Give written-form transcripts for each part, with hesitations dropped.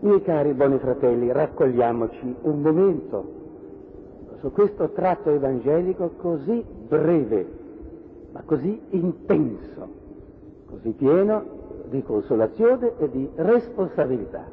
Miei cari buoni fratelli, raccogliamoci un momento su questo tratto evangelico così breve, ma così intenso, così pieno di consolazione e di responsabilità.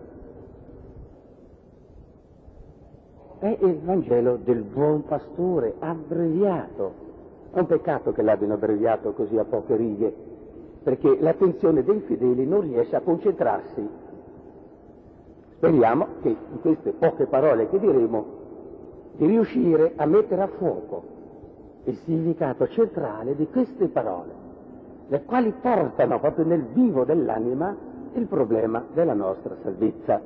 È il Vangelo del buon pastore, abbreviato. È un peccato che l'abbiano abbreviato così a poche righe, perché l'attenzione dei fedeli non riesce a concentrarsi. Speriamo che in queste poche parole che diremo di riuscire a mettere a fuoco il significato centrale di queste parole, le quali portano proprio nel vivo dell'anima il problema della nostra salvezza.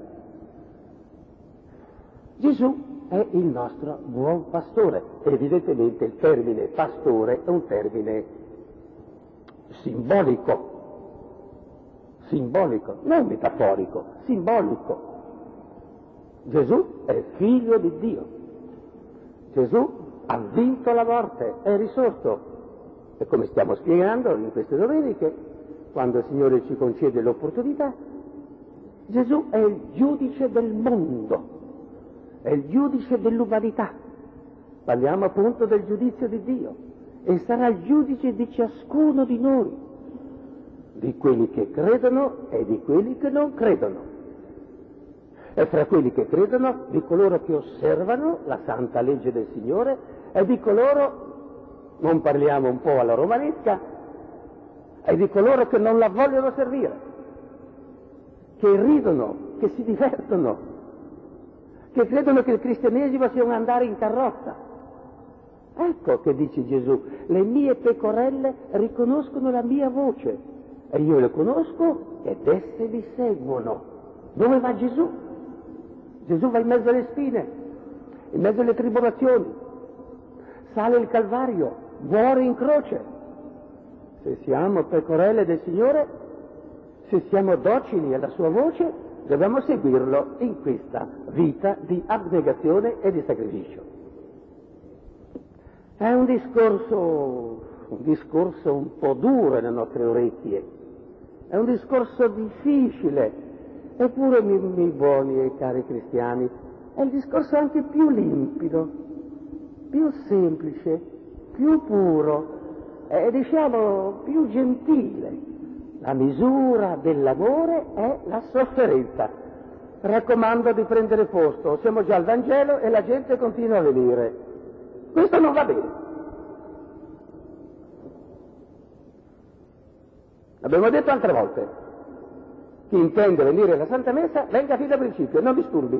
Gesù è il nostro buon pastore. Evidentemente il termine pastore è un termine simbolico, non metaforico, simbolico. Gesù è figlio di Dio. Gesù ha vinto la morte, è risorto. E come stiamo spiegando in queste domeniche, quando il Signore ci concede l'opportunità, Gesù è il giudice del mondo, è il giudice dell'umanità. Parliamo appunto del giudizio di Dio e sarà il giudice di ciascuno di noi, di quelli che credono e di quelli che non credono. E fra quelli che credono, di coloro che osservano la santa legge del Signore e di coloro, non parliamo un po' alla romanesca, e di coloro che non la vogliono servire, che ridono, che si divertono, che credono che il cristianesimo sia un andare in carrozza. Ecco che dice Gesù: le mie pecorelle riconoscono la mia voce e io le conosco ed esse mi seguono. Dove va Gesù? Gesù va in mezzo alle spine, in mezzo alle tribolazioni, sale il Calvario, muore in croce. Se siamo pecorelle del Signore, se siamo docili alla sua voce, dobbiamo seguirlo in questa vita di abnegazione e di sacrificio. È un discorso un po' duro nelle nostre orecchie, è un discorso difficile. Eppure, miei buoni e cari cristiani, è il discorso anche più limpido, più semplice, più puro e diciamo più gentile. La misura dell'amore è la sofferenza. Raccomando di prendere posto, siamo già al Vangelo e la gente continua a venire. Questo non va bene. L'abbiamo detto altre volte. Chi intende venire alla Santa Messa venga fin da principio, non disturbi.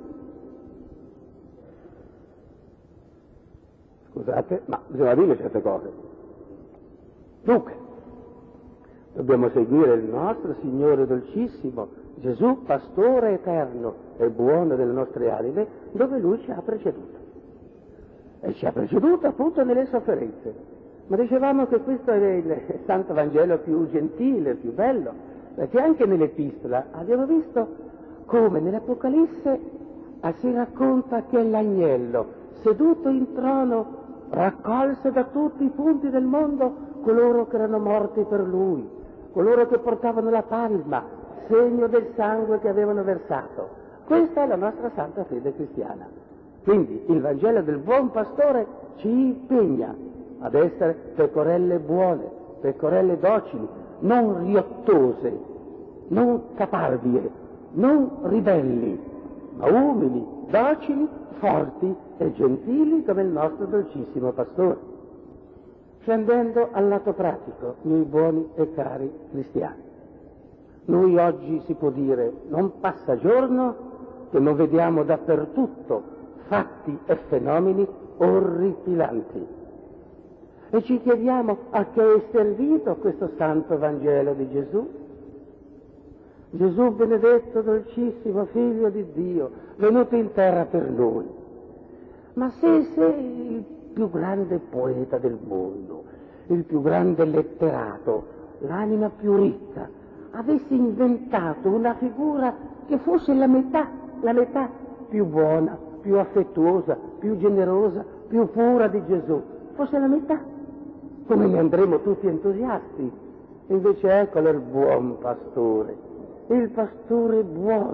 Scusate, ma bisogna dire certe cose. Dunque, dobbiamo seguire il nostro Signore dolcissimo, Gesù, pastore eterno e buono delle nostre anime, dove Lui ci ha preceduto. E ci ha preceduto appunto nelle sofferenze. Ma dicevamo che questo è il Santo Vangelo più gentile, più bello, perché anche nell'Epistola abbiamo visto come nell'Apocalisse si racconta che l'agnello, seduto in trono, raccolse da tutti i punti del mondo coloro che erano morti per lui, coloro che portavano la palma, segno del sangue che avevano versato. Questa è la nostra santa fede cristiana. Quindi il Vangelo del buon pastore ci impegna ad essere pecorelle buone, pecorelle docili, non riottose, non caparbie, non ribelli, ma umili, docili, forti e gentili come il nostro dolcissimo pastore. Scendendo al lato pratico, miei buoni e cari cristiani, noi oggi si può dire non passa giorno che non vediamo dappertutto fatti e fenomeni orripilanti. E ci chiediamo a che è servito questo santo Vangelo di Gesù? Gesù benedetto, dolcissimo, figlio di Dio, venuto in terra per noi. Ma se sei il più grande poeta del mondo, il più grande letterato, l'anima più ricca, avessi inventato una figura che fosse la metà più buona, più affettuosa, più generosa, più pura di Gesù, fosse la metà, come ne andremo tutti entusiasti. Invece eccolo il buon pastore, il pastore buono,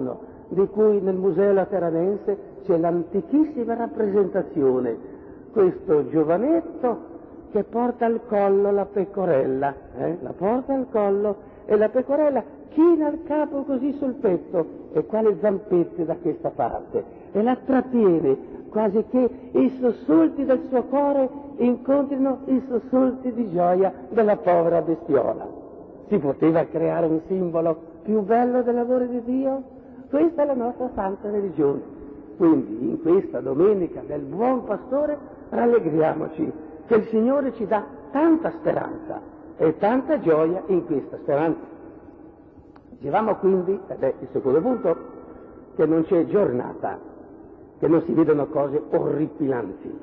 di cui nel Museo Lateranense c'è l'antichissima rappresentazione, questo giovanetto che porta al collo la pecorella, la porta al collo e la pecorella china il capo così sul petto e qua le zampette da questa parte e la trattiene quasi che i sussulti del suo cuore incontrino i sussulti di gioia della povera bestiola. Si poteva creare un simbolo più bello dell'amore di Dio? Questa è la nostra santa religione. Quindi in questa domenica del Buon Pastore rallegriamoci che il Signore ci dà tanta speranza e tanta gioia in questa speranza. Dicevamo quindi, ed è il secondo punto, che non c'è giornata che non si vedono cose orripilanti,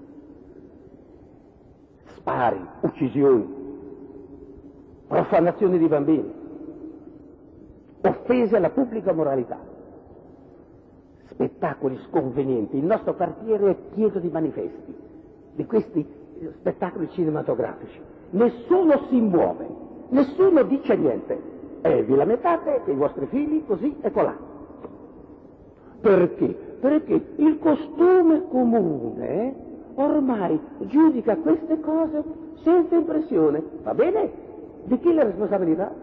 spari, uccisioni, profanazioni di bambini, offese alla pubblica moralità, spettacoli sconvenienti. Il nostro quartiere è pieno di manifesti, di questi spettacoli cinematografici. Nessuno si muove, nessuno dice niente. Vi lamentate che i vostri figli così e colà. Perché? Perché il costume comune ormai giudica queste cose senza impressione. Va bene? Di chi è la responsabilità?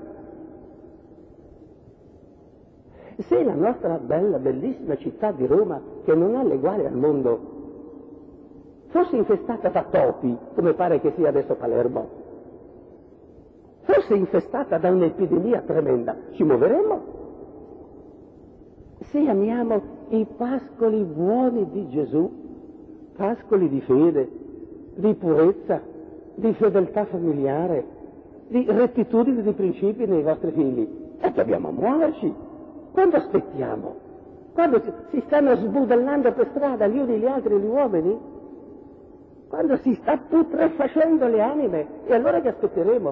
Se la nostra bella, bellissima città di Roma, che non ha l'eguale al mondo, fosse infestata da topi, come pare che sia adesso Palermo, fosse infestata da un'epidemia tremenda, ci muoveremmo? Se amiamo i pascoli buoni di Gesù, pascoli di fede, di purezza, di fedeltà familiare, di rettitudine di principi nei vostri figli, dobbiamo muoverci. Quando aspettiamo? Quando si stanno sbudellando per strada gli uni gli altri gli uomini? Quando si sta putrefacendo le anime? E allora che aspetteremo?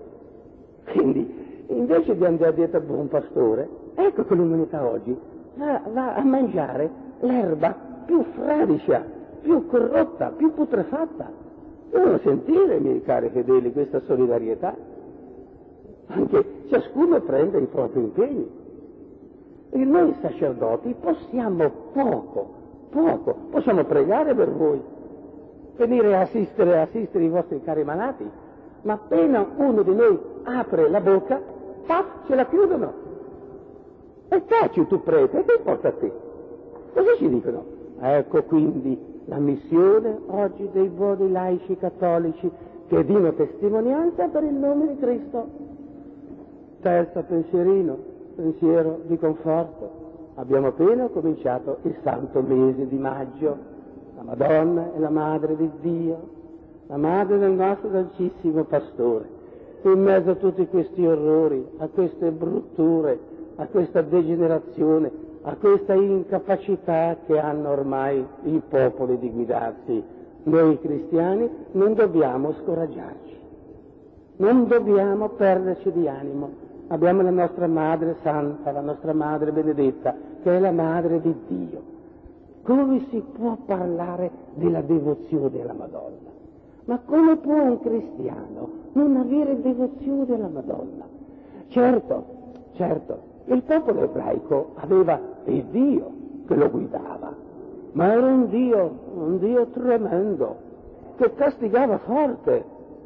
Quindi, invece di andare dietro al Buon Pastore, ecco che l'umanità oggi va a mangiare l'erba più fradicia, più corrotta, più putrefatta. Devono sentire, miei cari fedeli, questa solidarietà. Anche ciascuno prende i propri impegni. E noi sacerdoti possiamo poco, possiamo pregare per voi, venire a assistere i vostri cari malati, ma appena uno di noi apre la bocca, ce la chiudono. E taci tu prete, che importa a te? Così ci dicono. Ecco quindi la missione oggi dei buoni laici cattolici che diano testimonianza per il nome di Cristo. Terzo pensiero di conforto. Abbiamo appena cominciato il santo mese di maggio. La Madonna è la Madre di Dio, la Madre del nostro Dolcissimo Pastore. In mezzo a tutti questi orrori, a queste brutture, a questa degenerazione, a questa incapacità che hanno ormai i popoli di guidarsi, noi cristiani non dobbiamo scoraggiarci, non dobbiamo perderci di animo. Abbiamo la nostra Madre Santa, la nostra Madre Benedetta, che è la Madre di Dio. Come si può parlare della devozione alla Madonna? Ma come può un cristiano non avere devozione alla Madonna? Certo, il popolo ebraico aveva il Dio che lo guidava, ma era un Dio tremendo, che castigava forte,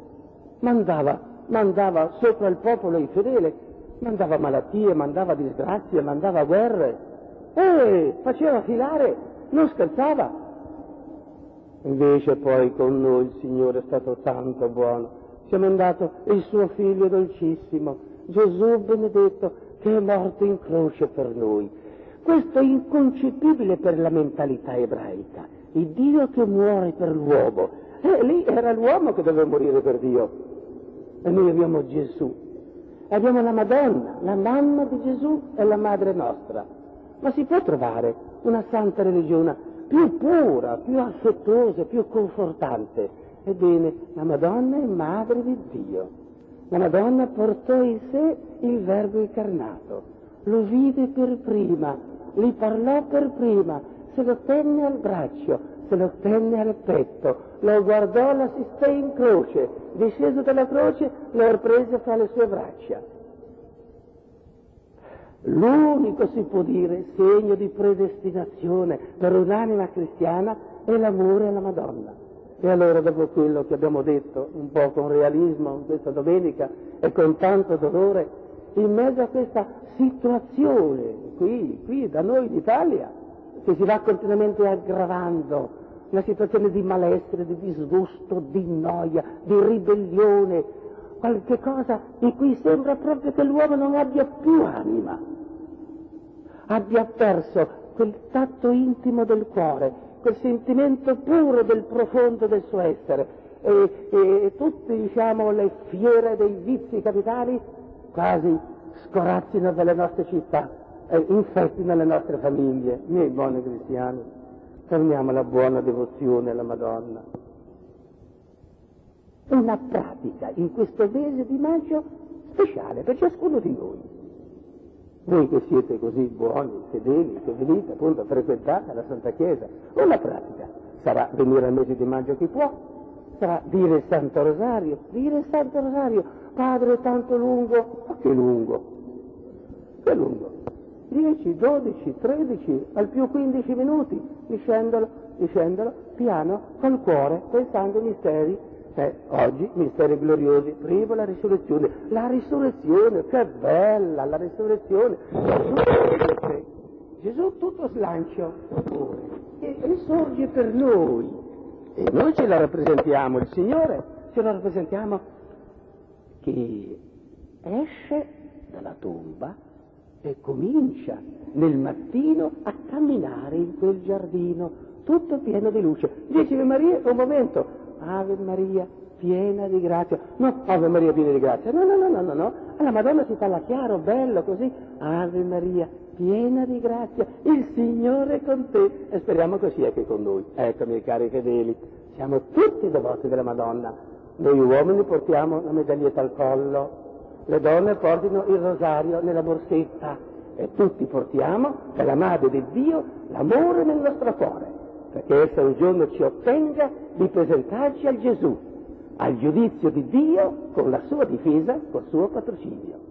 mandava sopra il popolo infedele, mandava malattie, mandava disgrazie, mandava guerre, faceva filare, non scherzava. Invece poi con noi il Signore è stato tanto buono, ci ha mandato il suo Figlio dolcissimo, Gesù benedetto, che è morto in croce per noi. Questo è inconcepibile per la mentalità ebraica, il Dio che muore per l'uomo. Lì era l'uomo che doveva morire per Dio. E noi abbiamo Gesù, abbiamo la Madonna, la mamma di Gesù e la madre nostra. Ma si può trovare una santa religione più pura, più affettuosa, più confortante? Ebbene, la Madonna è madre di Dio. La Madonna portò in sé il Verbo incarnato, lo vide per prima, gli parlò per prima, se lo tenne al braccio, se lo tenne al petto, lo guardò, l'assisté in croce, disceso dalla croce, lo riprese fra le sue braccia. L'unico, si può dire, segno di predestinazione per un'anima cristiana è l'amore alla Madonna. E allora, dopo quello che abbiamo detto, un po' con realismo questa domenica e con tanto dolore, in mezzo a questa situazione qui da noi in Italia, che si va continuamente aggravando, una situazione di malessere, di disgusto, di noia, di ribellione, qualche cosa in cui sembra proprio che l'uomo non abbia più anima, abbia perso quel tatto intimo del cuore, quel sentimento puro del profondo del suo essere, e tutte, diciamo, le fiere dei vizi capitali quasi scorazzino dalle nostre città e infettino le nostre famiglie. Miei buoni cristiani, torniamo alla buona devozione alla Madonna. È una pratica in questo mese di maggio speciale per ciascuno di noi. Voi che siete così buoni, fedeli, che venite appunto a frequentare la Santa Chiesa, una pratica sarà venire al mese di maggio chi può, sarà dire il Santo Rosario, Padre tanto lungo, ma che lungo, 10, 12, 13, al più 15 minuti, dicendolo, piano, col cuore, pensando ai misteri. Oggi misteri gloriosi, primo la risurrezione, che bella la risurrezione, Gesù tutto slancio e risorge per noi e noi ce la rappresentiamo, il Signore ce la rappresentiamo che esce dalla tomba e comincia nel mattino a camminare in quel giardino tutto pieno di luce. Dice Maria, un momento, Ave Maria, piena di grazia. No, Ave Maria piena di grazia. No. Alla Madonna si parla chiaro, bello, così. Ave Maria, piena di grazia. Il Signore è con te. E speriamo che sia anche con noi. Ecco, miei cari fedeli, siamo tutti devoti della Madonna. Noi uomini portiamo la medaglietta al collo, le donne portino il rosario nella borsetta e tutti portiamo per la Madre di Dio l'amore nel nostro cuore, perché essa un giorno ci ottenga di presentarci al Gesù, al giudizio di Dio con la sua difesa, col suo patrocinio.